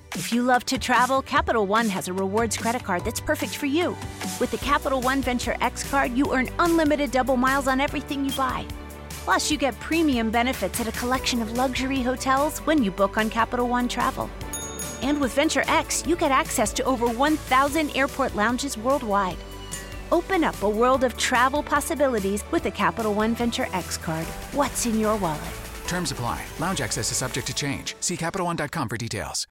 If you love to travel, Capital One has a rewards credit card that's perfect for you. With the Capital One Venture X card, you earn unlimited double miles on everything you buy. Plus, you get premium benefits at a collection of luxury hotels when you book on Capital One Travel. And with Venture X, you get access to over 1,000 airport lounges worldwide. Open up a world of travel possibilities with the Capital One Venture X card. What's in your wallet? Terms apply. Lounge access is subject to change. See CapitalOne.com for details.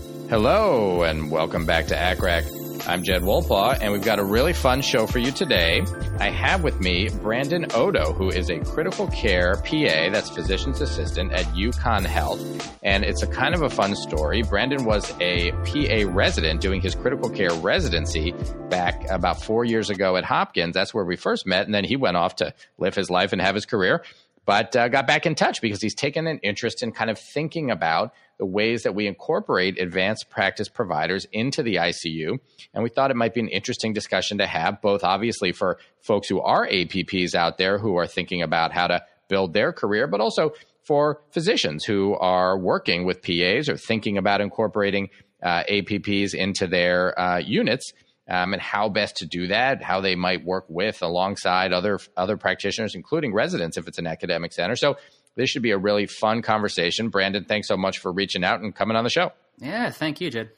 Hello, and welcome back to ACCRAC. I'm Jed Wolpaw, and we've got a really fun show for you today. I have with me Brandon Odo, who is a critical care PA, that's physician's assistant at UConn Health, and it's a kind of a fun story. Brandon was a PA resident doing his critical care residency back about 4 years ago at Hopkins. That's where we first met, and then he went off to live his life and have his career, but got back in touch because he's taken an interest in kind of thinking about the ways that we incorporate advanced practice providers into the ICU. And we thought it might be an interesting discussion to have, both obviously for folks who are APPs out there who are thinking about how to build their career, but also for physicians who are working with PAs or thinking about incorporating APPs into their units, and how best to do that, how they might work with alongside other practitioners, including residents if it's an academic center. So this should be a really fun conversation. Brandon, thanks so much for reaching out and coming on the show. Yeah, thank you, Jed.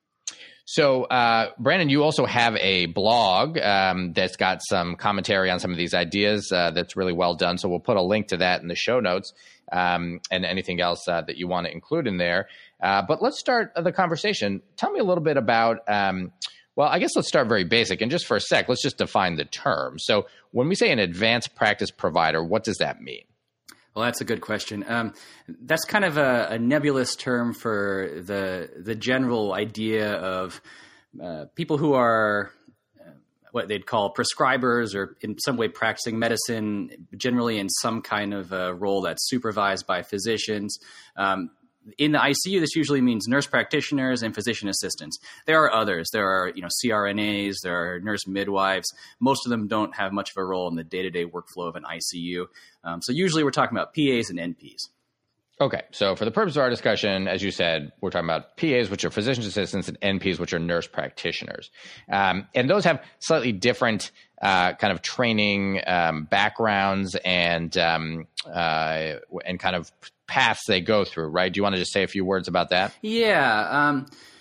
So, Brandon, you also have a blog that's got some commentary on some of these ideas that's really well done. So we'll put a link to that in the show notes and anything else that you want to include in there. But let's start the conversation. Tell me a little bit about well, I guess let's start very basic. And just for a sec, let's just define the term. So when we say an advanced practice provider, what does that mean? Well, that's a good question. That's kind of a nebulous term for the general idea of people who are what they'd call prescribers or in some way practicing medicine, generally in some kind of a role that's supervised by physicians. In the ICU, this usually means nurse practitioners and physician assistants. There are others. There are, CRNAs, there are nurse midwives. Most of them don't have much of a role in the day-to-day workflow of an ICU. So usually we're talking about PAs and NPs. Okay. So for the purpose of our discussion, as you said, we're talking about PAs, which are physician assistants, and NPs, which are nurse practitioners. And those have slightly different kind of training backgrounds and kind of paths they go through, right? Do you want to just say a few words about that? Yeah.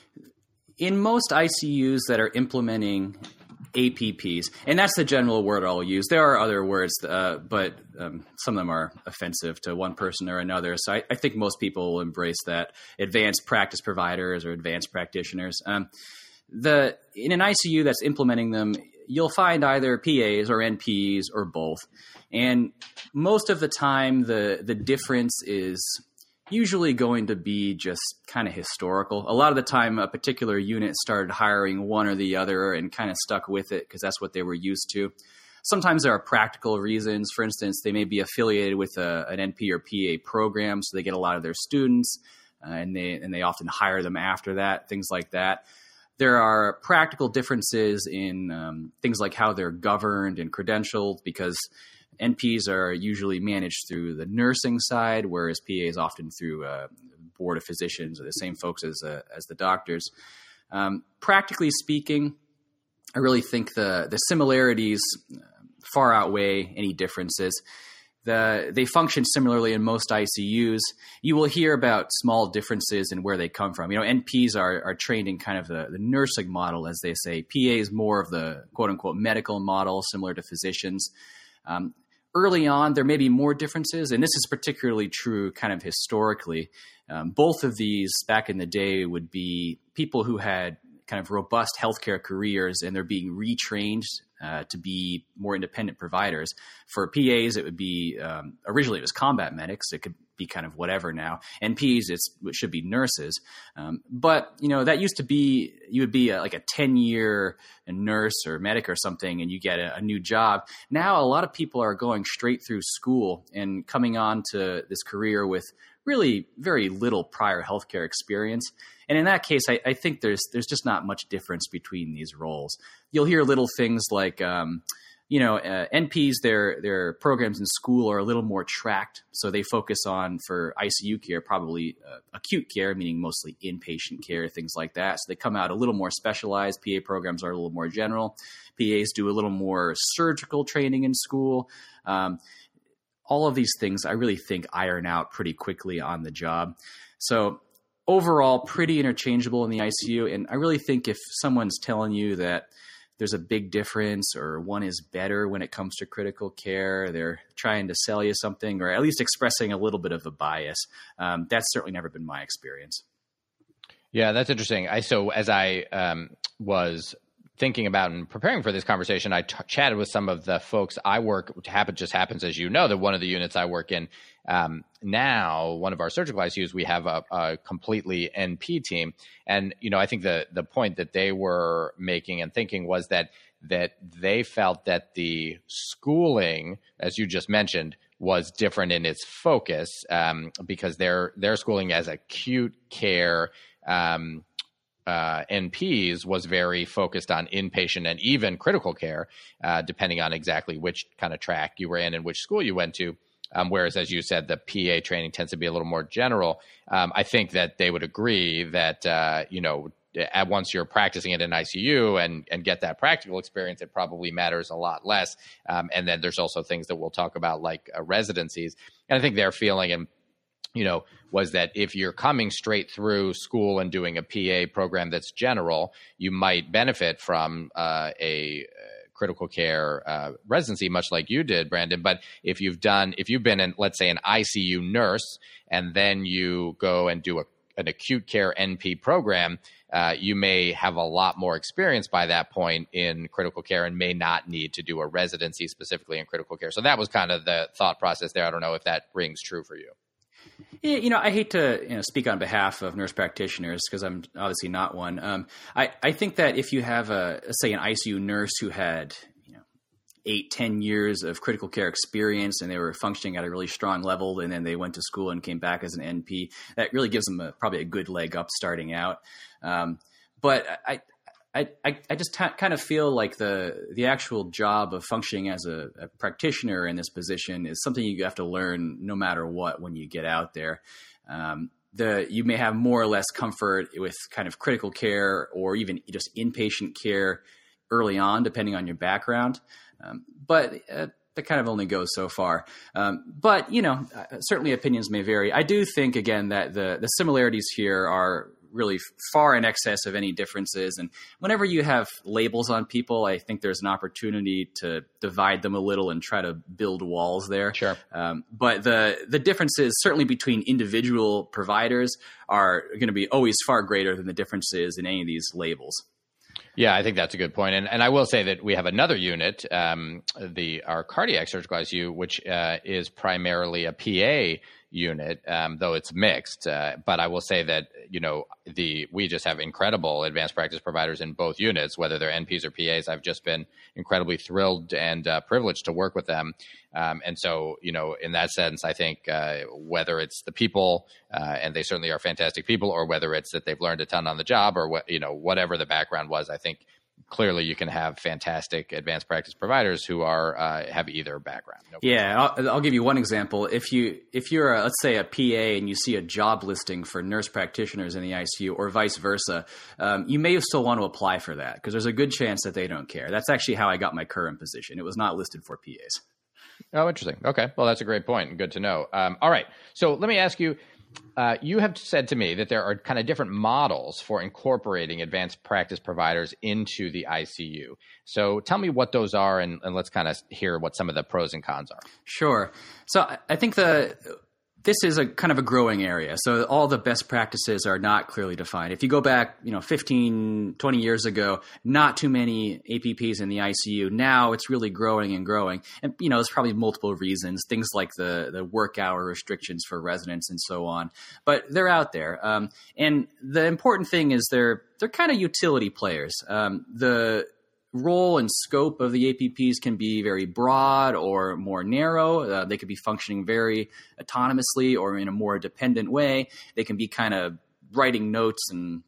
In most ICUs that are implementing APPs, and that's the general word I'll use. There are other words, but some of them are offensive to one person or another. So I think most people will embrace that. Advanced practice providers or advanced practitioners. In an ICU that's implementing them, you'll find either PAs or NPs or both. And most of the time, the difference is usually going to be just kind of historical. A lot of the time, a particular unit started hiring one or the other and kind of stuck with it because that's what they were used to. Sometimes there are practical reasons. For instance, they may be affiliated with an NP or PA program, so they get a lot of their students, and they often hire them after that, things like that. There are practical differences in things like how they're governed and credentialed because NPs are usually managed through the nursing side, whereas PAs often through a board of physicians or the same folks as the doctors. Practically speaking, I really think the similarities far outweigh any differences. They function similarly in most ICUs. You will hear about small differences in where they come from. NPs are trained in kind of the nursing model, as they say. PAs more of the quote-unquote medical model, similar to physicians. Early on, there may be more differences, and this is particularly true kind of historically. Both of these back in the day would be people who had kind of robust healthcare careers, and they're being retrained to be more independent providers. For PAs, it would be originally it was combat medics. It could be kind of whatever now. NPs, it should be nurses. But that used to be you would be like a 10-year nurse or medic or something, and you get a new job. Now a lot of people are going straight through school and coming on to this career with really very little prior healthcare experience. And in that case, I think there's just not much difference between these roles. You'll hear little things like, NPs, their programs in school are a little more tracked. So they focus on, for ICU care, probably acute care, meaning mostly inpatient care, things like that. So they come out a little more specialized. PA programs are a little more general. PAs do a little more surgical training in school. All of these things I really think iron out pretty quickly on the job. So overall, pretty interchangeable in the ICU. And I really think if someone's telling you that there's a big difference or one is better when it comes to critical care, they're trying to sell you something, or at least expressing a little bit of a bias. That's certainly never been my experience. Yeah, that's interesting. So as I was thinking about and preparing for this conversation, I chatted with some of the folks I work. Just happens, as you know, that one of the units I work in now, one of our surgical ICUs, we have a completely NP team. And, I think the point that they were making and thinking was that they felt that the schooling, as you just mentioned, was different in its focus because their schooling as acute care NPs was very focused on inpatient and even critical care, depending on exactly which kind of track you were in and which school you went to. Whereas, as you said, the PA training tends to be a little more general. I think that they would agree that, once you're practicing it in ICU and get that practical experience, it probably matters a lot less. And then there's also things that we'll talk about like residencies. And I think their feeling and was that if you're coming straight through school and doing a PA program that's general, you might benefit from a critical care residency, much like you did, Brandon. But if you've been in, let's say, an ICU nurse, and then you go and do an acute care NP program, you may have a lot more experience by that point in critical care and may not need to do a residency specifically in critical care. So that was kind of the thought process there. I don't know if that rings true for you. Yeah, I hate to speak on behalf of nurse practitioners because I'm obviously not one. I think that if you have say an ICU nurse who had 8-10 years of critical care experience and they were functioning at a really strong level, and then they went to school and came back as an NP, that really gives them probably a good leg up starting out. But I just kind of feel like the actual job of functioning as a practitioner in this position is something you have to learn no matter what when you get out there. You may have more or less comfort with kind of critical care or even just inpatient care early on, depending on your background. But that kind of only goes so far. But, certainly opinions may vary. I do think, again, that the similarities here are really far in excess of any differences. And whenever you have labels on people, I think there's an opportunity to divide them a little and try to build walls there. Sure. But the differences certainly between individual providers are going to be always far greater than the differences in any of these labels. Yeah, I think that's a good point. And I will say that we have another unit, our cardiac surgical ICU, which is primarily a PA unit, though it's mixed. But I will say that, we just have incredible advanced practice providers in both units, whether they're NPs or PAs. I've just been incredibly thrilled and privileged to work with them. And so, in that sense, I think whether it's the people, and they certainly are fantastic people, or whether it's that they've learned a ton on the job, or whatever the background was, I think clearly you can have fantastic advanced practice providers who have either background. Yeah, I'll give you one example. If you're let's say a PA and you see a job listing for nurse practitioners in the ICU or vice versa, you may still want to apply for that because there's a good chance that they don't care. That's actually how I got my current position. It was not listed for PAs. Oh, interesting. Okay. Well, that's a great point and good to know. All right. So let me ask you, you have said to me that there are kind of different models for incorporating advanced practice providers into the ICU. So tell me what those are, and let's kind of hear what some of the pros and cons are. Sure. So I think this is a kind of a growing area. So all the best practices are not clearly defined. If you go back, 15, 20 years ago, not too many APPs in the ICU. Now it's really growing and growing. And, there's probably multiple reasons, things like the work hour restrictions for residents and so on. But they're out there. And the important thing is they're kind of utility players. The role and scope of the APPs can be very broad or more narrow. They could be functioning very autonomously or in a more dependent way. They can be kind of writing notes and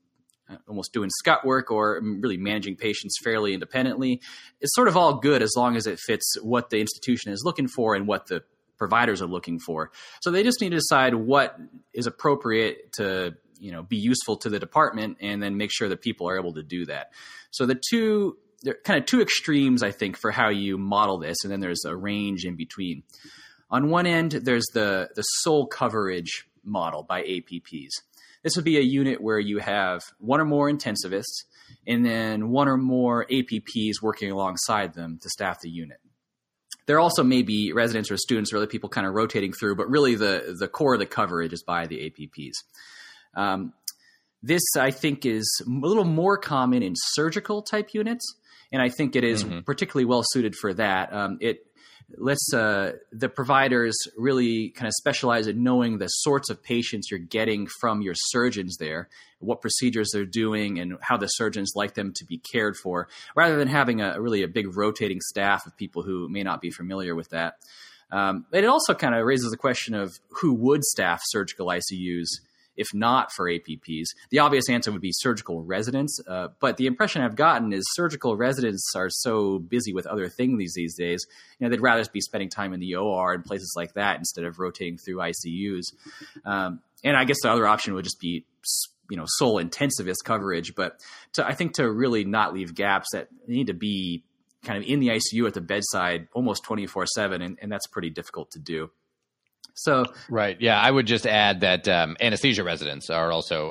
almost doing scut work or really managing patients fairly independently. It's sort of all good as long as it fits what the institution is looking for and what the providers are looking for. So they just need to decide what is appropriate to, be useful to the department, and then make sure that people are able to do that. So there are kind of two extremes, I think, for how you model this, and then there's a range in between. On one end, there's the sole coverage model by APPs. This would be a unit where you have one or more intensivists and then one or more APPs working alongside them to staff the unit. There also may be residents or students or other people kind of rotating through, but really the core of the coverage is by the APPs. This, I think, is a little more common in surgical type units, and I think it is particularly well suited for that. It lets the providers really kind of specialize in knowing the sorts of patients you're getting from your surgeons there, what procedures they're doing, and how the surgeons like them to be cared for, rather than having a big rotating staff of people who may not be familiar with that. It also kind of raises the question of who would staff surgical ICUs if not for APPs. The obvious answer would be surgical residents, but the impression I've gotten is surgical residents are so busy with other things these days, they'd rather be spending time in the OR and places like that instead of rotating through ICUs. And I guess the other option would just be, sole intensivist coverage, but I think to really not leave gaps, that need to be kind of in the ICU at the bedside almost 24/7, and that's pretty difficult to do. So right, yeah, I would just add that anesthesia residents are also,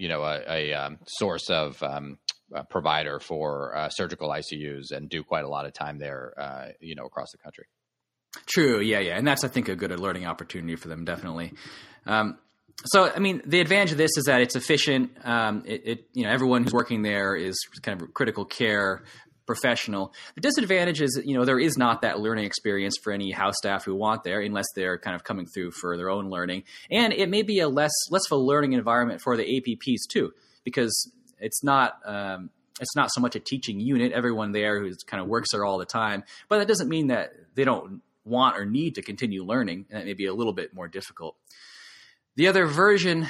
a source of provider for surgical ICUs and do quite a lot of time there, across the country. True, yeah, and that's, I think, a good learning opportunity for them, definitely. So, I mean, the advantage of this is that it's efficient. Everyone who's working there is kind of critical care professional. The disadvantage is, there is not that learning experience for any house staff who want there, unless they're kind of coming through for their own learning. And it may be a less of a learning environment for the APPs too, because it's not so much a teaching unit. Everyone there who kind of works there all the time, but that doesn't mean that they don't want or need to continue learning. And it may be a little bit more difficult. The other version,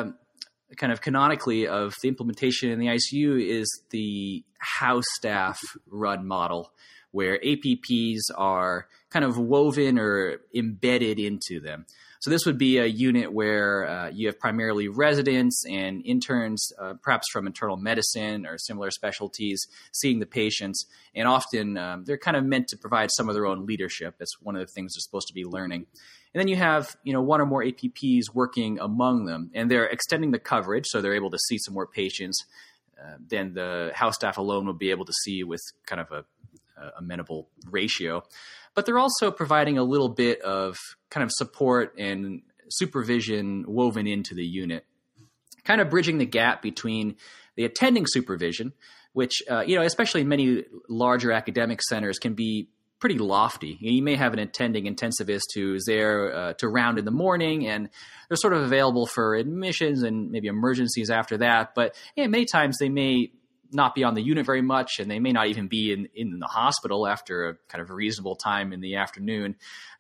kind of canonically, of the implementation in the ICU is the house staff run model, where APPs are kind of woven or embedded into them. So this would be a unit where you have primarily residents and interns, perhaps from internal medicine or similar specialties, seeing the patients. And often they're kind of meant to provide some of their own leadership. That's one of the things they're supposed to be learning. And then you have, one or more APPs working among them, and they're extending the coverage, so they're able to see some more patients than the house staff alone would be able to see with kind of a amenable ratio. But they're also providing a little bit of kind of support and supervision woven into the unit, kind of bridging the gap between the attending supervision, which, especially in many larger academic centers, can be pretty lofty. You may have an attending intensivist who's there to round in the morning, and they're sort of available for admissions and maybe emergencies after that. But many times they may not be on the unit very much, and they may not even be in the hospital after a kind of reasonable time in the afternoon.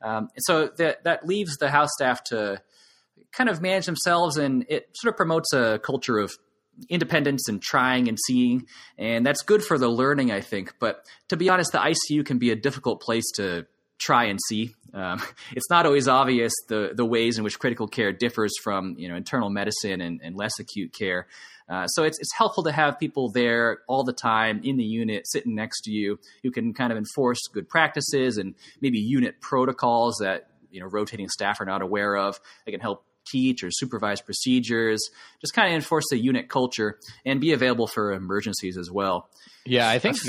So that leaves the house staff to kind of manage themselves, and it sort of promotes a culture of independence and trying and seeing, and that's good for the learning, I think. But to be honest, the ICU can be a difficult place to try and see. It's not always obvious the ways in which critical care differs from internal medicine and less acute care. So it's helpful to have people there all the time in the unit, sitting next to you, who can kind of enforce good practices and maybe unit protocols that rotating staff are not aware of. They can help teach or supervise procedures, just kind of enforce the unit culture and be available for emergencies as well. Yeah, I think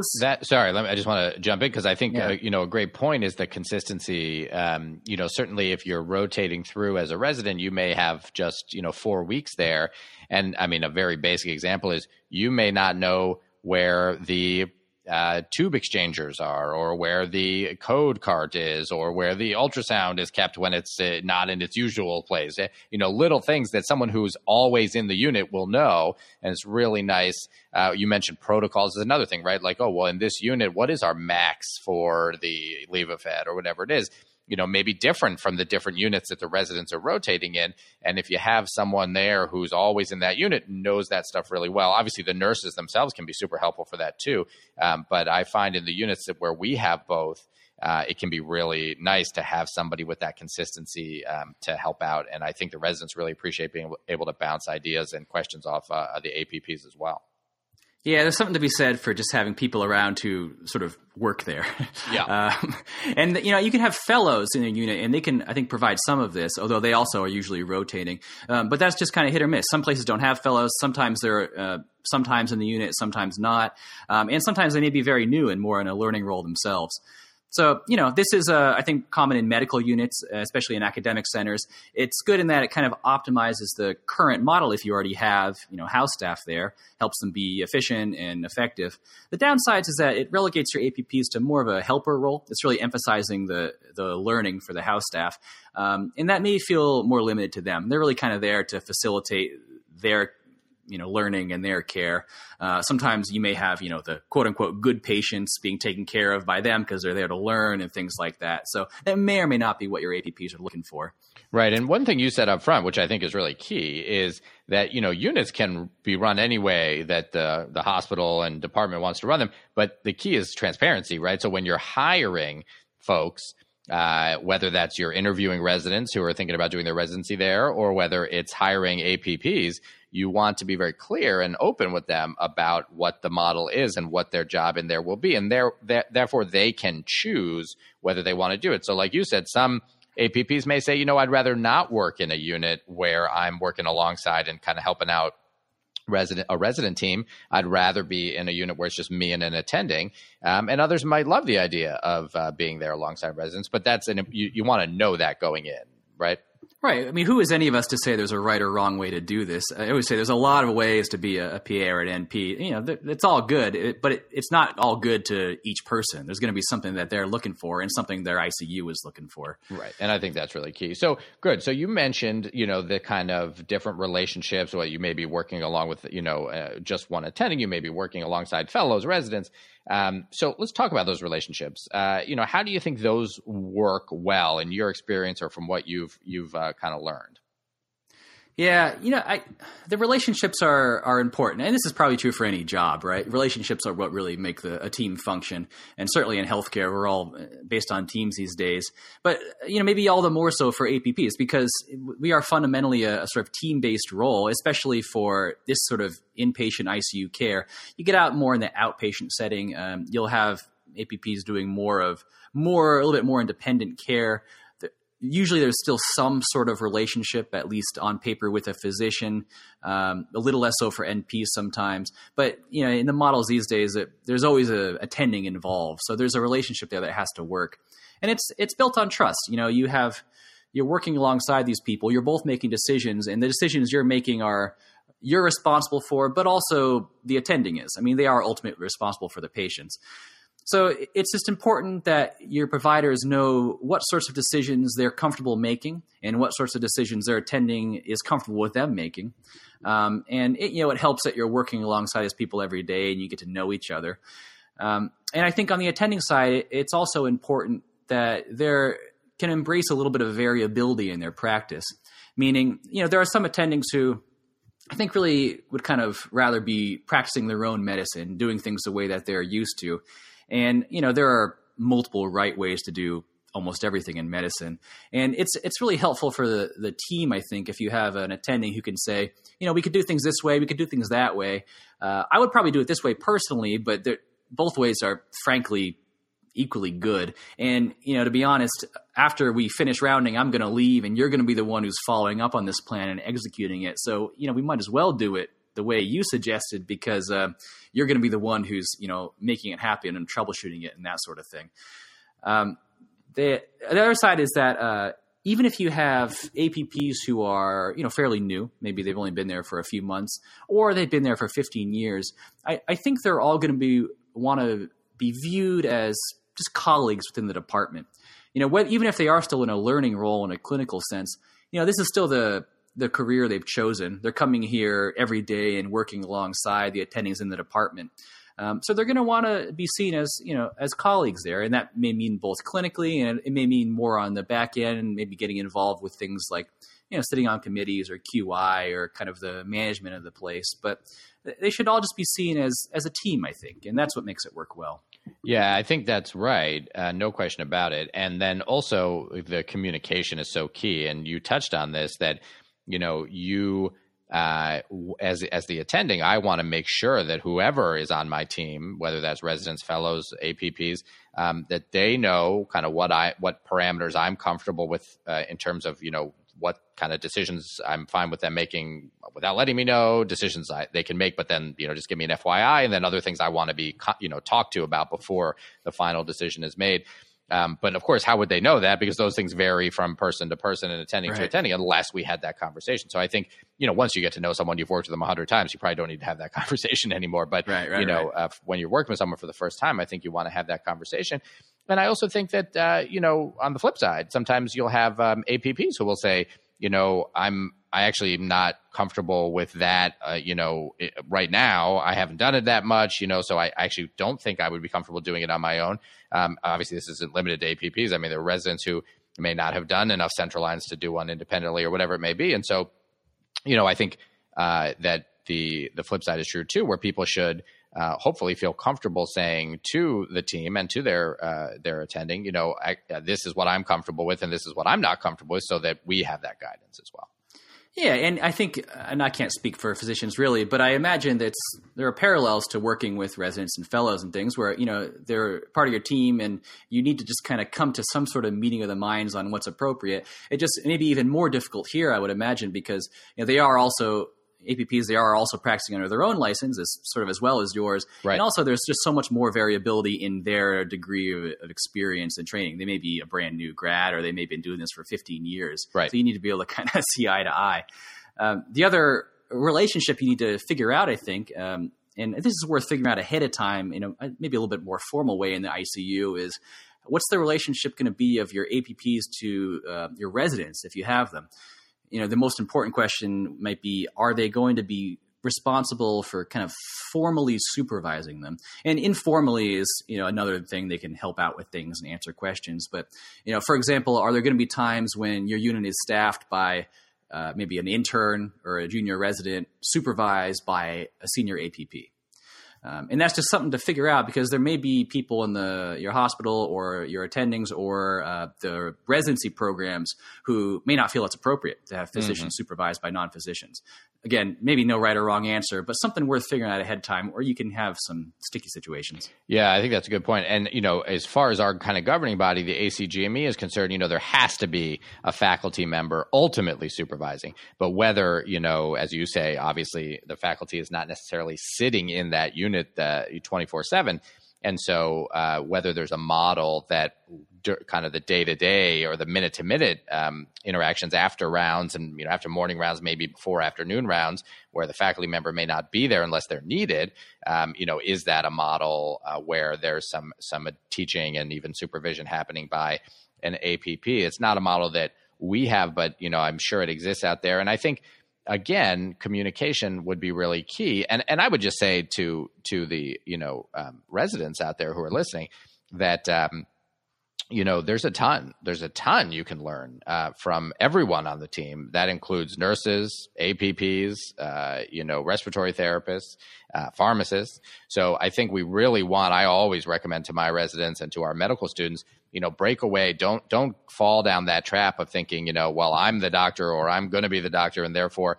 I just want to jump in because I think, a great point is the consistency. Certainly if you're rotating through as a resident, you may have just, 4 weeks there. And I mean, a very basic example is you may not know where the tube exchangers are, or where the code cart is, or where the ultrasound is kept when it's not in its usual place. Little things that someone who's always in the unit will know. And it's really nice. You mentioned protocols is another thing, right? Like, in this unit, what is our max for the Levophed or whatever it is? maybe different from the different units that the residents are rotating in. And if you have someone there who's always in that unit, knows that stuff really well, obviously the nurses themselves can be super helpful for that too. But I find in the units where we have both, it can be really nice to have somebody with that consistency to help out. And I think the residents really appreciate being able to bounce ideas and questions off the APPs as well. Yeah, there's something to be said for just having people around who sort of work there. Yeah. And, you can have fellows in a unit, and they can, I think, provide some of this, although they also are usually rotating. But that's just kind of hit or miss. Some places don't have fellows. Sometimes they're sometimes in the unit, sometimes not. And sometimes they may be very new and more in a learning role themselves. So, this is, I think, common in medical units, especially in academic centers. It's good in that it kind of optimizes the current model if you already have, house staff there, helps them be efficient and effective. The downsides is that it relegates your APPs to more of a helper role. It's really emphasizing the learning for the house staff. And that may feel more limited to them. They're really kind of there to facilitate their learning and their care. Sometimes you may have, the quote unquote good patients being taken care of by them because they're there to learn and things like that. So that may or may not be what your APPs are looking for. Right. And one thing you said up front, which I think is really key, is that, units can be run any way that the hospital and department wants to run them. But the key is transparency, right? So when you're hiring folks, whether that's you're interviewing residents who are thinking about doing their residency there, or whether it's hiring APPs, you want to be very clear and open with them about what the model is and what their job in there will be. And therefore, they can choose whether they want to do it. So like you said, some APPs may say, I'd rather not work in a unit where I'm working alongside and kind of helping out a resident team. I'd rather be in a unit where it's just me and an attending. And others might love the idea of being there alongside residents, but you want to know that going in, right? Right. I mean, who is any of us to say there's a right or wrong way to do this? I always say there's a lot of ways to be a PA or an NP. It's all good, but it's not all good to each person. There's going to be something that they're looking for and something their ICU is looking for. Right. And I think that's really key. So good. So you mentioned, the kind of different relationships, you may be working along with, just one attending, you may be working alongside fellows, residents. So let's talk about those relationships. How do you think those work well in your experience or from what you've kind of learned? Yeah, the relationships are important, and this is probably true for any job, right? Relationships are what really make a team function, and certainly in healthcare, we're all based on teams these days. But maybe all the more so for APPs, because we are fundamentally a sort of team-based role, especially for this sort of inpatient ICU care. You get out more in the outpatient setting. You'll have APPs doing a little bit more independent care. Usually there's still some sort of relationship, at least on paper, with a physician, a little less so for NPs sometimes. But, in the models these days, there's always a attending involved. So there's a relationship there that has to work. And it's built on trust. You're working alongside these people. You're both making decisions, and the decisions you're making you're responsible for, but also the attending is. I mean, they are ultimately responsible for the patients. So it's just important that your providers know what sorts of decisions they're comfortable making and what sorts of decisions their attending is comfortable with them making. And it helps that you're working alongside these people every day and you get to know each other. And I think on the attending side, it's also important that they can embrace a little bit of variability in their practice. Meaning, there are some attendings who I think really would kind of rather be practicing their own medicine, doing things the way that they're used to. And, there are multiple right ways to do almost everything in medicine. And it's really helpful for the team, I think, if you have an attending who can say, we could do things this way, we could do things that way. I would probably do it this way personally, but both ways are frankly equally good. And, to be honest, after we finish rounding, I'm going to leave and you're going to be the one who's following up on this plan and executing it. So, we might as well do it the way you suggested, because you're going to be the one who's, making it happen and troubleshooting it and that sort of thing. The other side is that even if you have APPs who are, fairly new, maybe they've only been there for a few months, or they've been there for 15 years, I think they're all going to want to be viewed as just colleagues within the department. Even if they are still in a learning role in a clinical sense, this is still the career they've chosen. They're coming here every day and working alongside the attendings in the department. So they're going to want to be seen as, as colleagues there. And that may mean both clinically, and it may mean more on the back end, and maybe getting involved with things like, sitting on committees or QI or kind of the management of the place. But they should all just be seen as a team, I think. And that's what makes it work well. Yeah, I think that's right. No question about it. And then also the communication is so key. And you touched on this, that, you as the attending, I want to make sure that whoever is on my team, whether that's residents, fellows, APPs, that they know kind of what parameters I'm comfortable with in terms of, what kind of decisions I'm fine with them making without letting me know, decisions they can make, but then, just give me an FYI, and then other things I want to be, talked to about before the final decision is made. But of course, how would they know that? Because those things vary from person to person and attending to attending, unless we had that conversation. So I think, once you get to know someone, you've worked with them 100 times, you probably don't need to have that conversation anymore. But, when you're working with someone for the first time, I think you want to have that conversation. And I also think that, on the flip side, sometimes you'll have APPs who will say, I actually am not comfortable with that, right now. I haven't done it that much, so I actually don't think I would be comfortable doing it on my own. Obviously, this isn't limited to APPs. I mean, there are residents who may not have done enough central lines to do one independently or whatever it may be. And so, I think that the flip side is true too, where people should hopefully feel comfortable saying to the team and to their attending, this is what I'm comfortable with and this is what I'm not comfortable with, so that we have that guidance as well. Yeah, and I think, and I can't speak for physicians really, but I imagine that there are parallels to working with residents and fellows and things where, they're part of your team and you need to just kind of come to some sort of meeting of the minds on what's appropriate. It just may be even more difficult here, I would imagine, because they are also APPs, they are also practicing under their own license, as well as yours. Right. And also there's just so much more variability in their degree of experience and training. They may be a brand new grad, or they may have been doing this for 15 years. Right. So you need to be able to kind of see eye to eye. The other relationship you need to figure out, I think, and this is worth figuring out ahead of time, maybe a little bit more formal way in the ICU, is what's the relationship going to be of your APPs to your residents if you have them? The most important question might be, are they going to be responsible for kind of formally supervising them? And informally is, another thing. They can help out with things and answer questions. But, for example, are there going to be times when your unit is staffed by maybe an intern or a junior resident supervised by a senior APP? And that's just something to figure out, because there may be people in your hospital or your attendings or the residency programs who may not feel it's appropriate to have physicians supervised by non-physicians. Again, maybe no right or wrong answer, but something worth figuring out ahead of time, or you can have some sticky situations. Yeah, I think that's a good point. And, as far as our kind of governing body, the ACGME is concerned, there has to be a faculty member ultimately supervising. But whether, as you say, obviously the faculty is not necessarily sitting in that unit 24/7. And so whether there's a model that kind of the day-to-day or the minute-to-minute interactions after rounds and, after morning rounds, maybe before afternoon rounds, where the faculty member may not be there unless they're needed, is that a model where there's some teaching and even supervision happening by an APP? It's not a model that we have, but, I'm sure it exists out there. And I think, again, communication would be really key. And I would just say to the, residents out there who are listening that, there's a ton you can learn from everyone on the team. That includes nurses, APPs, respiratory therapists, pharmacists. So I think I always recommend to my residents and to our medical students, break away. Don't fall down that trap of thinking, well, I'm the doctor or I'm going to be the doctor, and therefore,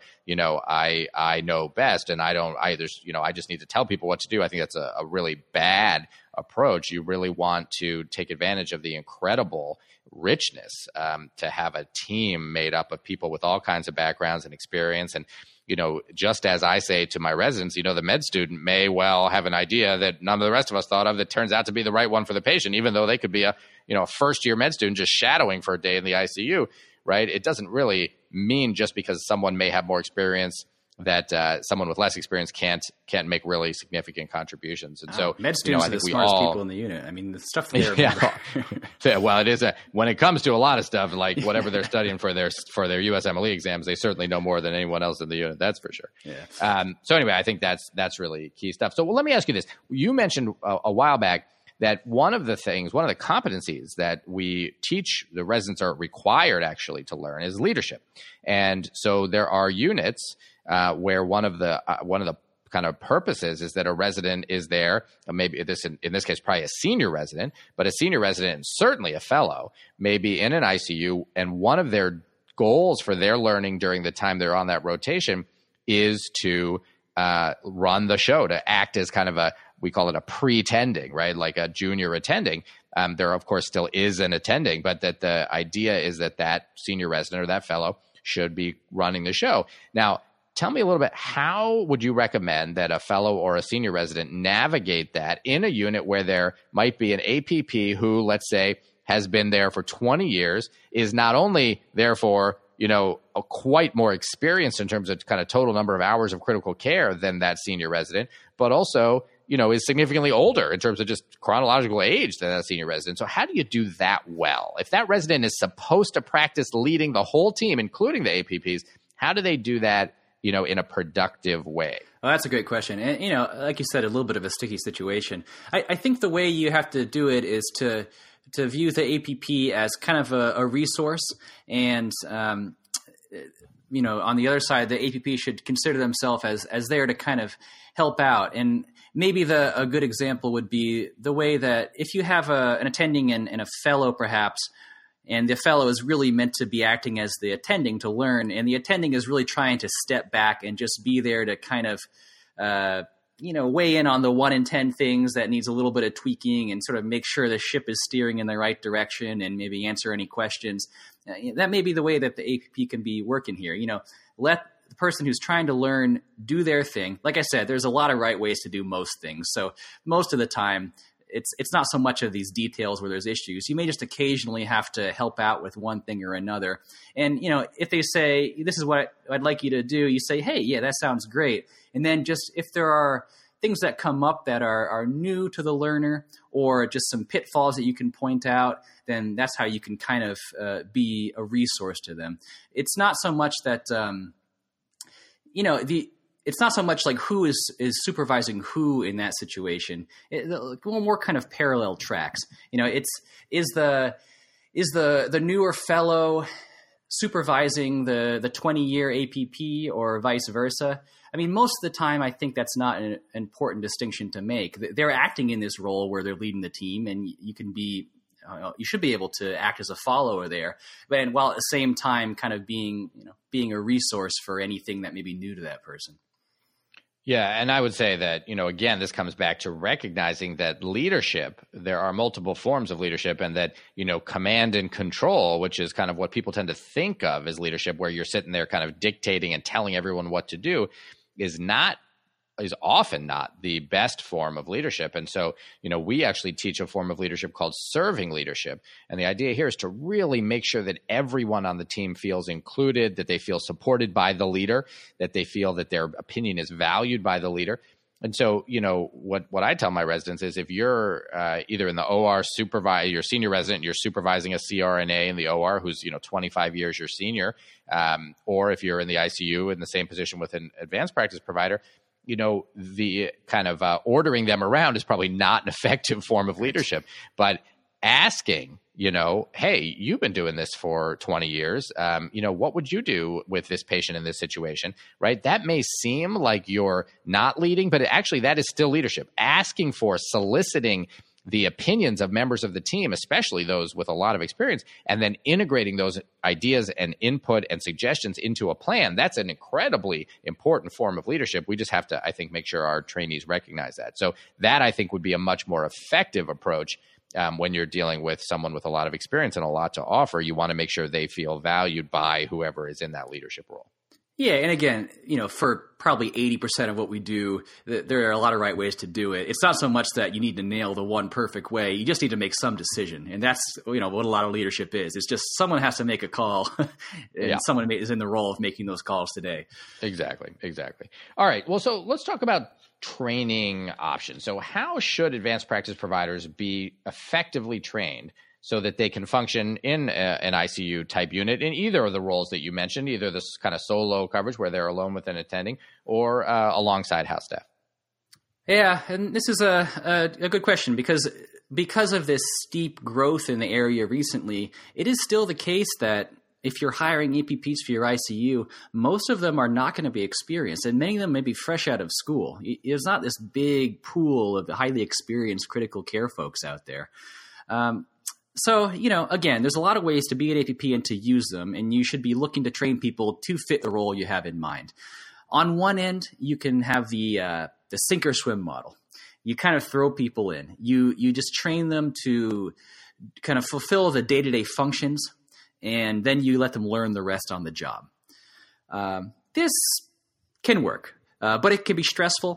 I know best, and I just need to tell people what to do. I think that's a really bad approach. You really want to take advantage of the incredible richness to have a team made up of people with all kinds of backgrounds and experience. And, just as I say to my residents, the med student may well have an idea that none of the rest of us thought of that turns out to be the right one for the patient, even though they could be a first-year med student just shadowing for a day in the ICU, right? It doesn't really mean just because someone may have more experience that someone with less experience can't make really significant contributions. And so med students are the smartest people in the unit. I mean, the stuff there. Yeah. Well, it is when it comes to a lot of stuff, like whatever they're studying for their USMLE exams, they certainly know more than anyone else in the unit. That's for sure. Yeah. So anyway, I think that's really key stuff. So let me ask you this: you mentioned a while back that one of the competencies that we teach the residents are required actually to learn is leadership. And so there are units where one of the kind of purposes is that a resident is there, maybe in this case probably a senior resident, but a senior resident and certainly a fellow may be in an ICU, and one of their goals for their learning during the time they're on that rotation is to run the show, to act as kind of we call it a pretending, right? Like a junior attending. There, of course, still is an attending, but that the idea is that senior resident or that fellow should be running the show. Now, tell me a little bit, how would you recommend that a fellow or a senior resident navigate that in a unit where there might be an APP who, let's say, has been there for 20 years, is not only therefore, quite more experienced in terms of kind of total number of hours of critical care than that senior resident, but also, is significantly older in terms of just chronological age than that senior resident. So how do you do that well? If that resident is supposed to practice leading the whole team, including the APPs, how do they do that, in a productive way? Well, that's a great question. And, like you said, a little bit of a sticky situation. I think the way you have to do it is to view the APP as kind of a resource. And, on the other side, the APP should consider themselves as there to kind of help out. And maybe a good example would be the way that if you have an attending and a fellow perhaps, and the fellow is really meant to be acting as the attending to learn, and the attending is really trying to step back and just be there to kind of, weigh in on the 1 in 10 things that needs a little bit of tweaking and sort of make sure the ship is steering in the right direction and maybe answer any questions. That may be the way that the APP can be working here. Let the person who's trying to learn do their thing. Like I said, there's a lot of right ways to do most things. So most of the time, it's not so much of these details where there's issues. You may just occasionally have to help out with one thing or another. And, if they say, this is what I'd like you to do, you say, hey, yeah, that sounds great. And then just if there are things that come up that are new to the learner or just some pitfalls that you can point out, then that's how you can kind of be a resource to them. It's not so much that, it's not so much like who is supervising who in that situation. More kind of parallel tracks. Is the newer fellow supervising the 20-year APP or vice versa? I mean, most of the time, I think that's not an important distinction to make. They're acting in this role where they're leading the team, and you should be able to act as a follower there, but while at the same time kind of being a resource for anything that may be new to that person. Yeah, and I would say that, again, this comes back to recognizing that leadership, there are multiple forms of leadership, and that, command and control, which is kind of what people tend to think of as leadership, where you're sitting there kind of dictating and telling everyone what to do, is often not the best form of leadership. And so, we actually teach a form of leadership called serving leadership. And the idea here is to really make sure that everyone on the team feels included, that they feel supported by the leader, that they feel that their opinion is valued by the leader. And so, what I tell my residents is if you're either in the OR you're senior resident, you're supervising a CRNA in the OR who's, 25 years your senior, or if you're in the ICU in the same position with an advanced practice provider, the kind of ordering them around is probably not an effective form of leadership. But asking, hey, you've been doing this for 20 years. What would you do with this patient in this situation, right? That may seem like you're not leading, but actually that is still leadership. Asking for, soliciting the opinions of members of the team, especially those with a lot of experience, and then integrating those ideas and input and suggestions into a plan. That's an incredibly important form of leadership. We just have to, I think, make sure our trainees recognize that. So that, I think, would be a much more effective approach when you're dealing with someone with a lot of experience and a lot to offer. You want to make sure they feel valued by whoever is in that leadership role. Yeah, and again, for probably 80% of what we do, there are a lot of right ways to do it. It's not so much that you need to nail the one perfect way. You just need to make some decision. And that's, what a lot of leadership is. It's just someone has to make a call, and someone is in the role of making those calls today. Exactly. All right. Well, so let's talk about training options. So how should advanced practice providers be effectively trained so that they can function in an ICU type unit in either of the roles that you mentioned, either this kind of solo coverage where they're alone with an attending or alongside house staff? Yeah, and this is a good question because of this steep growth in the area recently, it is still the case that if you're hiring APPs for your ICU, most of them are not going to be experienced, and many of them may be fresh out of school. There's not this big pool of highly experienced critical care folks out there. So, again, there's a lot of ways to be an APP and to use them, and you should be looking to train people to fit the role you have in mind. On one end, you can have the sink or swim model. You kind of throw people in. You just train them to kind of fulfill the day-to-day functions, and then you let them learn the rest on the job. This can work, but it can be stressful.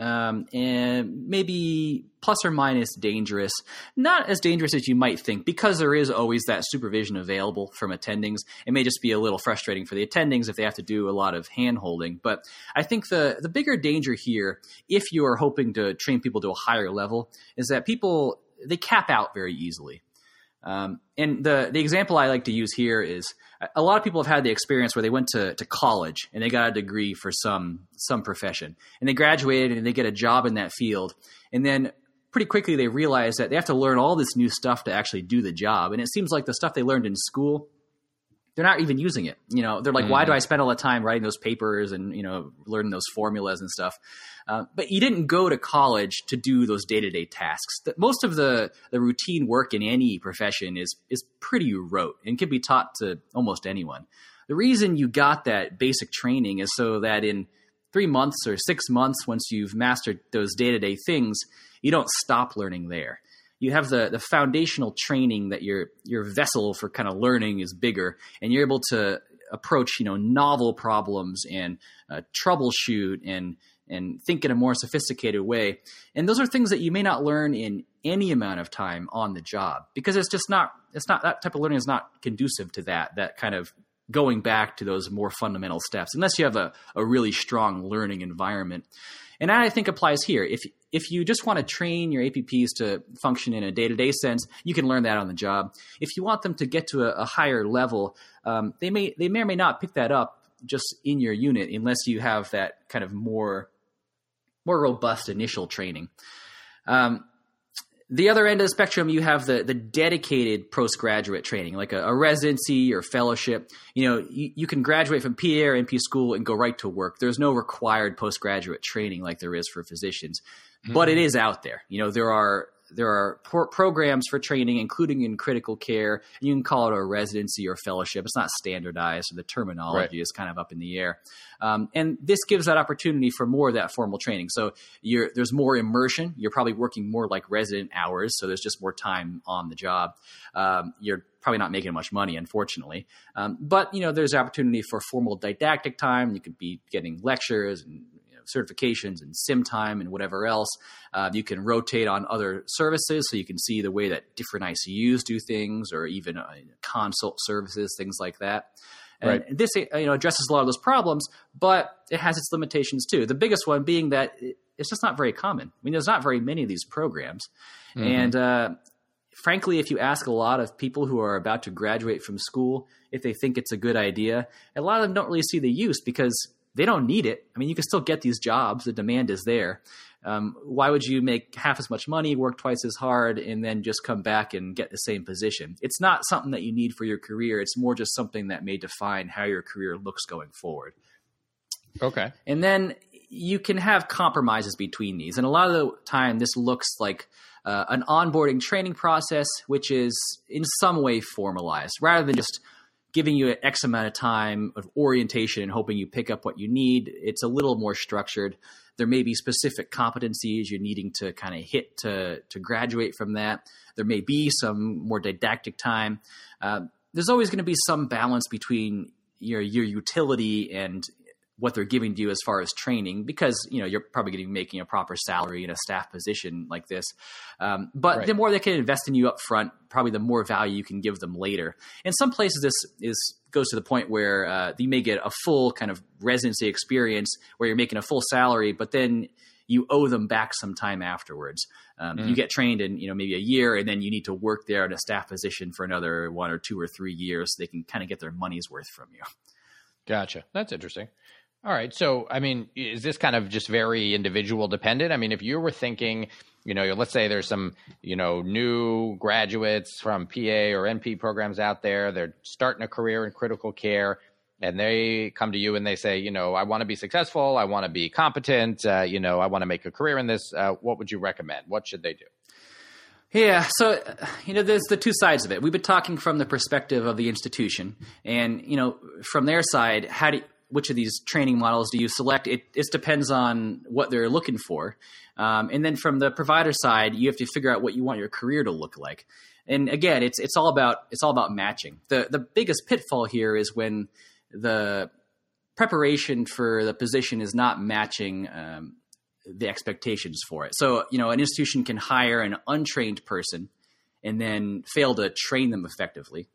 And maybe plus or minus dangerous, not as dangerous as you might think, because there is always that supervision available from attendings. It may just be a little frustrating for the attendings if they have to do a lot of hand holding. But I think the bigger danger here, if you are hoping to train people to a higher level, is that people, they cap out very easily. And the example I like to use here is a lot of people have had the experience where they went to college and they got a degree for some profession, and they graduated and they get a job in that field. And then pretty quickly they realize that they have to learn all this new stuff to actually do the job. And it seems like the stuff they learned in school, they're not even using it. They're like, why do I spend all the time writing those papers and, learning those formulas and stuff? But you didn't go to college to do those day-to-day tasks. Most of the routine work in any profession is pretty rote and can be taught to almost anyone. The reason you got that basic training is so that in 3 months or 6 months, once you've mastered those day-to-day things, you don't stop learning there. You have the foundational training that your vessel for kind of learning is bigger, and you're able to approach, novel problems and troubleshoot and think in a more sophisticated way. And those are things that you may not learn in any amount of time on the job, because it's not that type of learning is not conducive to that kind of going back to those more fundamental steps, unless you have a really strong learning environment. And that, I think, applies here. If you just want to train your APPs to function in a day-to-day sense, you can learn that on the job. If you want them to get to a higher level, they may or may not pick that up just in your unit unless you have that kind of more robust initial training. The other end of the spectrum, you have the dedicated postgraduate training, like a residency or fellowship. You can graduate from PA or NP school and go right to work. There's no required postgraduate training like there is for physicians, but it is out there. There are programs for training, including in critical care. You can call it a residency or fellowship. It's not standardized, so the terminology is kind of up in the air. And this gives that opportunity for more of that formal training. So there's more immersion. You're probably working more like resident hours, so there's just more time on the job. You're probably not making much money, unfortunately. But there's opportunity for formal didactic time. You could be getting lectures and certifications and sim time and whatever else. You can rotate on other services, so you can see the way that different ICUs do things, or even consult services, things like that. And this addresses a lot of those problems, but it has its limitations too. The biggest one being that it's just not very common. I mean, there's not very many of these programs. And frankly, if you ask a lot of people who are about to graduate from school if they think it's a good idea, a lot of them don't really see the use because they don't need it. I mean, you can still get these jobs. The demand is there. Why would you make half as much money, work twice as hard, and then just come back and get the same position? It's not something that you need for your career. It's more just something that may define how your career looks going forward. Okay. And then you can have compromises between these. And a lot of the time, this looks like an onboarding training process, which is in some way formalized, rather than just giving you an X amount of time of orientation and hoping you pick up what you need. It's a little more structured. There may be specific competencies you're needing to kind of hit to graduate from that. There may be some more didactic time. There's always going to be some balance between your utility and what they're giving to you as far as training, because, you're probably going to be making a proper salary in a staff position like this. But Right. the more they can invest in you up front, probably the more value you can give them later. In some places, this goes to the point where you may get a full kind of residency experience where you're making a full salary, but then you owe them back some time afterwards. You get trained in, maybe a year, and then you need to work there in a staff position for another 1 or 2 or 3 years so they can kind of get their money's worth from you. Gotcha. That's interesting. All right. So, I mean, is this kind of just very individual dependent? I mean, if you were thinking, let's say there's some, new graduates from PA or NP programs out there, they're starting a career in critical care, and they come to you and they say, I want to be successful, I want to be competent, I want to make a career in this. What would you recommend? What should they do? Yeah, so, there's the two sides of it. We've been talking from the perspective of the institution, and, from their side, which of these training models do you select? It depends on what they're looking for. And then from the provider side, you have to figure out what you want your career to look like. And again, it's all about matching. The biggest pitfall here is when the preparation for the position is not matching the expectations for it. So, an institution can hire an untrained person and then fail to train them effectively.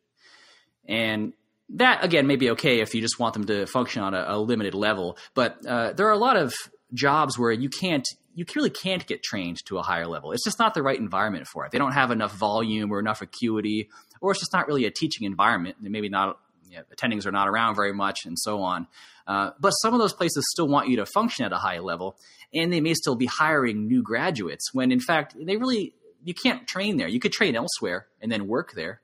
And that, again, may be okay if you just want them to function on a limited level. But there are a lot of jobs where you really can't get trained to a higher level. It's just not the right environment for it. They don't have enough volume or enough acuity, or it's just not really a teaching environment. Maybe not, attendings are not around very much and so on. But some of those places still want you to function at a high level, and they may still be hiring new graduates when, in fact, you can't train there. You could train elsewhere and then work there.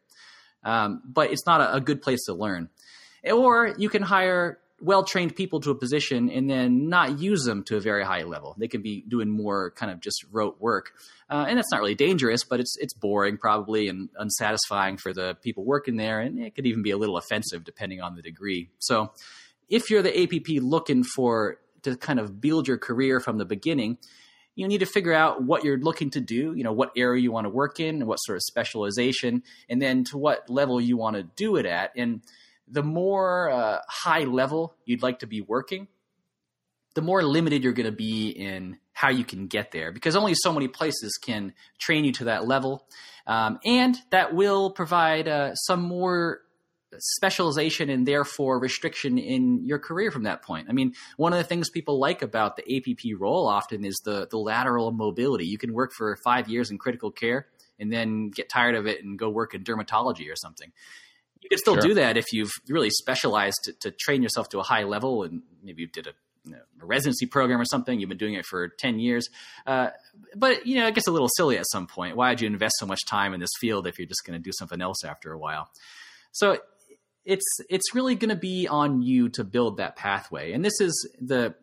But it's not a good place to learn. Or you can hire well-trained people to a position and then not use them to a very high level. They can be doing more kind of just rote work. And that's not really dangerous, but it's boring probably and unsatisfying for the people working there. And it could even be a little offensive depending on the degree. So if you're the APP looking to kind of build your career from the beginning, you need to figure out what you're looking to do, what area you want to work in, what sort of specialization, and then to what level you want to do it at. And the more high level you'd like to be working, the more limited you're going to be in how you can get there, because only so many places can train you to that level. And that will provide some more specialization and therefore restriction in your career from that point. I mean, one of the things people like about the APP role often is the lateral mobility. You can work for 5 years in critical care and then get tired of it and go work in dermatology or something. You can still do that if you've really specialized to train yourself to a high level, and maybe you did a residency program or something. You've been doing it for 10 years. But, it gets a little silly at some point. Why would you invest so much time in this field if you're just going to do something else after a while? So it's really going to be on you to build that pathway. And this is the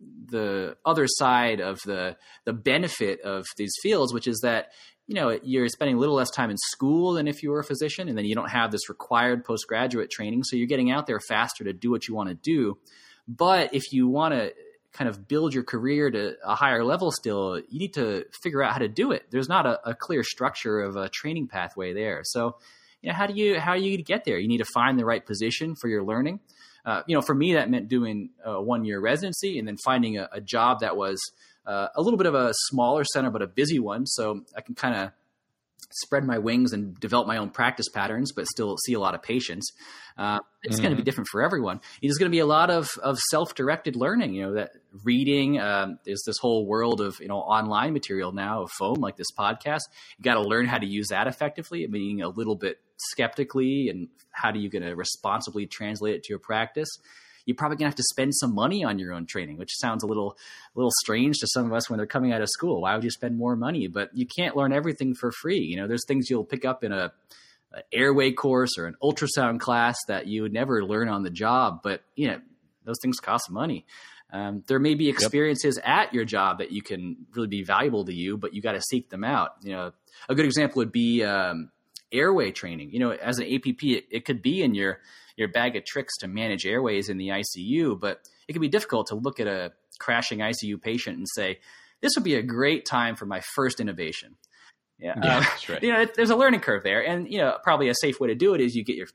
other side of the benefit of these fields, which is that, you're spending a little less time in school than if you were a physician, and then you don't have this required postgraduate training. So you're getting out there faster to do what you want to do. But if you want to kind of build your career to a higher level still, you need to figure out how to do it. There's not a clear structure of a training pathway there. So, how are you going to get there? You need to find the right position for your learning. For me, that meant doing a 1-year residency and then finding a job that was a little bit of a smaller center, but a busy one. So I can kind of spread my wings and develop my own practice patterns, but still see a lot of patients. It's going to be different for everyone. There's going to be a lot of self-directed learning, that reading. There's this whole world of, online material now of foam, like this podcast. You got to learn how to use that effectively, meaning a little bit skeptically, and how are you going to responsibly translate it to your practice? You're probably going to have to spend some money on your own training, which sounds a little strange to some of us when they're coming out of school. Why would you spend more money? But you can't learn everything for free. There's things you'll pick up in an airway course or an ultrasound class that you would never learn on the job. But, those things cost money. There may be experiences at your job that you can really be valuable to you, but you got to seek them out. A good example would be airway training. As an APP, it could be in your bag of tricks to manage airways in the ICU, but it can be difficult to look at a crashing ICU patient and say, this would be a great time for my first innovation. Yeah, that's right. There's a learning curve there. And, probably a safe way to do it is you get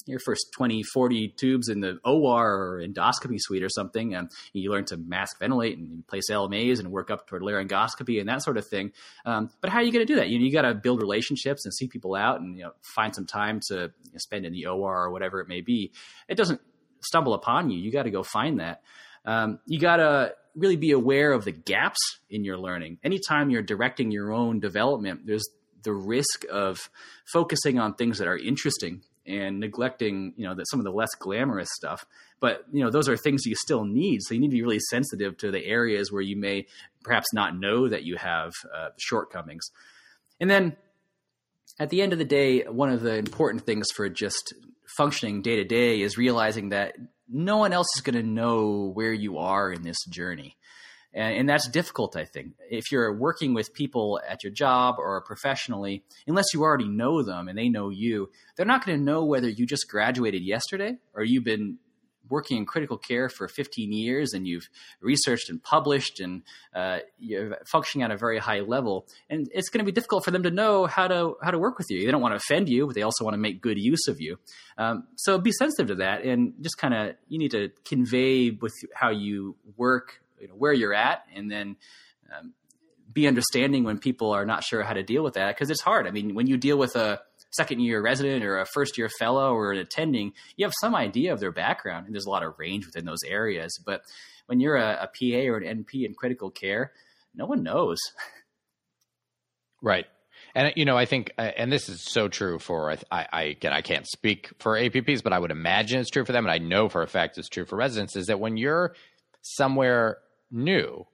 your first 20, 40 tubes in the OR or endoscopy suite or something. You learn to mask ventilate and place LMAs and work up toward laryngoscopy and that sort of thing. But how are you going to do that? You got to build relationships and seek people out and find some time to spend in the OR or whatever it may be. It doesn't stumble upon you. You got to go find that. You got to really be aware of the gaps in your learning. Anytime you're directing your own development, there's the risk of focusing on things that are interesting and neglecting, some of the less glamorous stuff. But, those are things you still need. So you need to be really sensitive to the areas where you may perhaps not know that you have shortcomings. And then at the end of the day, one of the important things for just functioning day to day is realizing that no one else is going to know where you are in this journey. And that's difficult, I think. If you're working with people at your job or professionally, unless you already know them and they know you, they're not going to know whether you just graduated yesterday or you've been working in critical care for 15 years and you've researched and published and you're functioning at a very high level. And it's going to be difficult for them to know how to work with you. They don't want to offend you, but they also want to make good use of you. So be sensitive to that and just you need to convey with how you work, where you're at, and then be understanding when people are not sure how to deal with that, because it's hard. I mean, when you deal with a second-year resident or a first-year fellow or an attending, you have some idea of their background, and there's a lot of range within those areas. But when you're a PA or an NP in critical care, no one knows. Right. And, I think, and this is so true for, I can't speak for APPs, but I would imagine it's true for them, and I know for a fact it's true for residents, is that when you're somewhere new,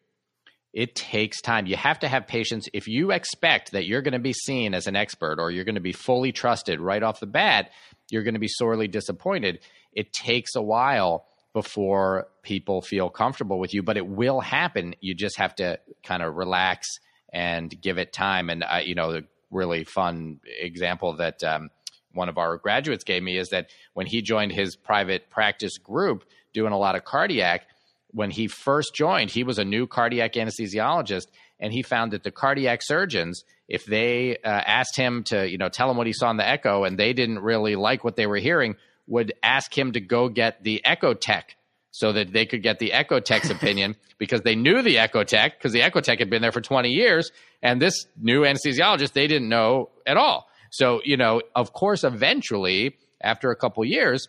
it takes time. You have to have patience. If you expect that you're going to be seen as an expert or you're going to be fully trusted right off the bat, you're going to be sorely disappointed. It takes a while before people feel comfortable with you, but it will happen. You just have to kind of relax and give it time. And, the really fun example that one of our graduates gave me is that when he joined his private practice group doing a lot of cardiac, when he first joined, he was a new cardiac anesthesiologist, and he found that the cardiac surgeons, if they asked him to, tell him what he saw in the echo, and they didn't really like what they were hearing, would ask him to go get the echo tech so that they could get the echo tech's opinion, because they knew the echo tech, because the echo tech had been there for 20 years, and this new anesthesiologist, they didn't know at all. So, of course, eventually, after a couple years,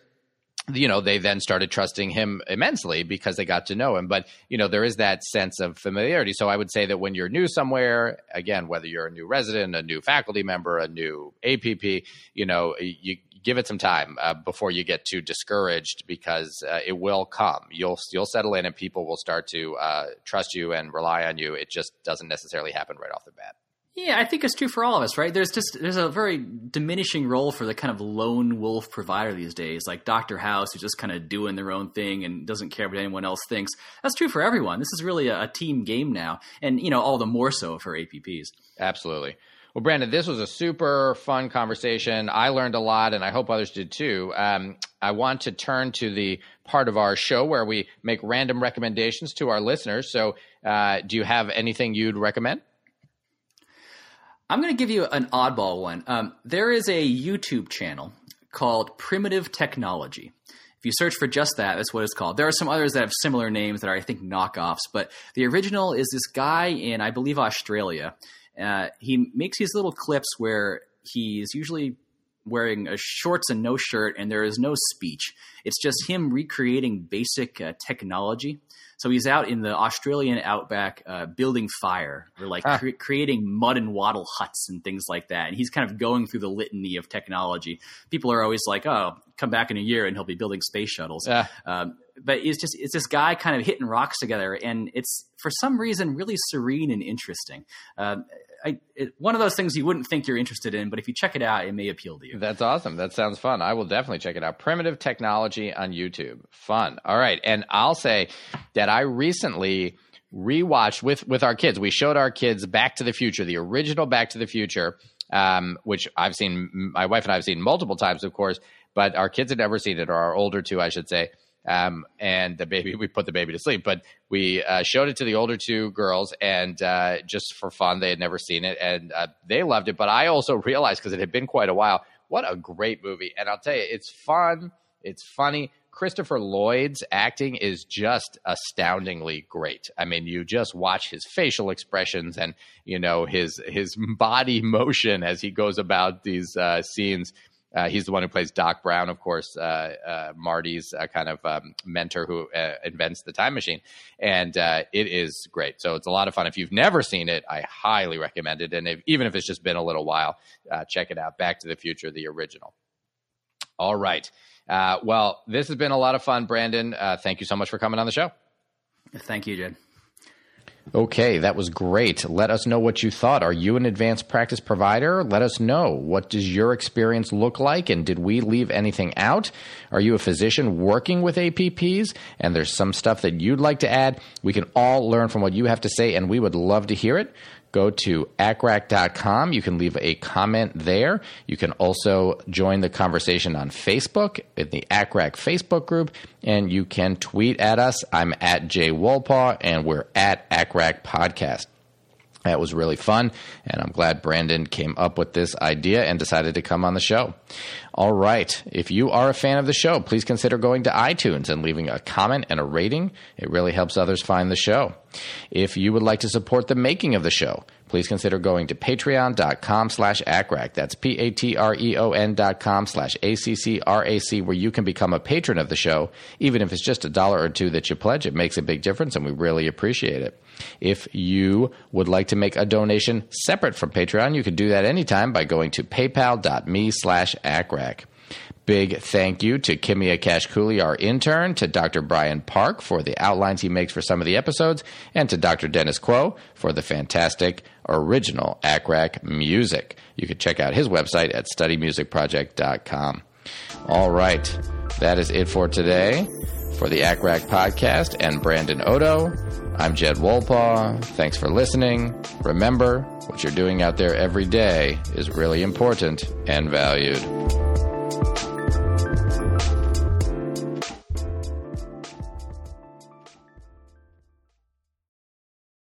they then started trusting him immensely because they got to know him. But, there is that sense of familiarity. So I would say that when you're new somewhere, again, whether you're a new resident, a new faculty member, a new APP, you give it some time before you get too discouraged, because it will come. You'll settle in and people will start to trust you and rely on you. It just doesn't necessarily happen right off the bat. Yeah, I think it's true for all of us, right? There's a very diminishing role for the kind of lone wolf provider these days, like Dr. House, who's just kind of doing their own thing and doesn't care what anyone else thinks. That's true for everyone. This is really a team game now, and all the more so for APPs. Absolutely. Well, Brandon, this was a super fun conversation. I learned a lot, and I hope others did too. I want to turn to the part of our show where we make random recommendations to our listeners. So do you have anything you'd recommend? I'm going to give you an oddball one. There is a YouTube channel called Primitive Technology. If you search for just that, that's what it's called. There are some others that have similar names that are, I think, knockoffs. But the original is this guy in, I believe, Australia. He makes these little clips where he's usually wearing shorts and no shirt, and there is no speech. It's just him recreating basic technology. So he's out in the Australian outback building fire, or creating mud and wattle huts and things like that. And he's kind of going through the litany of technology. People are always like, oh, come back in a year and he'll be building space shuttles. Yeah. But it's this guy kind of hitting rocks together. And it's, for some reason, really serene and interesting. One of those things you wouldn't think you're interested in, but if you check it out, it may appeal to you. That's awesome. That sounds fun. I will definitely check it out. Primitive Technology on YouTube. Fun. All right. And I'll say that I recently rewatched with our kids. We showed our kids Back to the Future, the original Back to the Future, which I've seen, my wife and I have seen multiple times, of course, but our kids had never seen it, or our older two, I should say. And we put the baby to sleep, but we showed it to the older two girls, and just for fun, they had never seen it, and they loved it. But I also realized, because it had been quite a while, What a great movie. And I'll tell you, it's fun. It's funny. Christopher Lloyd's acting is just astoundingly great. I mean, you just watch his facial expressions and, his body motion as he goes about these scenes. He's the one who plays Doc Brown, of course, Marty's kind of mentor who invents the time machine. And it is great. So it's a lot of fun. If you've never seen it, I highly recommend it. And even if it's just been a little while, check it out. Back to the Future, the original. All right. Well, this has been a lot of fun, Brandon. Thank you so much for coming on the show. Thank you, Jed. Okay, that was great. Let us know what you thought. Are you an advanced practice provider? Let us know. What does your experience look like? And did we leave anything out? Are you a physician working with APPs? And there's some stuff that you'd like to add? We can all learn from what you have to say, and we would love to hear it. Go to ACRAC.com. You can leave a comment there. You can also join the conversation on Facebook in the ACRAC Facebook group, and you can tweet at us. I'm at Jay Wolpaw, and we're at ACRAC Podcast. That was really fun, and I'm glad Brandon came up with this idea and decided to come on the show. All right. If you are a fan of the show, please consider going to iTunes and leaving a comment and a rating. It really helps others find the show. If you would like to support the making of the show, please consider going to patreon.com/ACRAC. That's patreon.com/ACCRAC, where you can become a patron of the show. Even if it's just $1 or $2 that you pledge, it makes a big difference, and we really appreciate it. If you would like to make a donation separate from Patreon, you can do that anytime by going to paypal.me/ACRAC. Big thank you to Kimia Kashkuli, our intern, to Dr. Brian Park for the outlines he makes for some of the episodes, and to Dr. Dennis Quo for the fantastic original ACRAC music. You can check out his website at studymusicproject.com. All right, that is it for today. For the ACRAC podcast and Brandon Odo, I'm Jed Wolpaw. Thanks for listening. Remember, what you're doing out there every day is really important and valued.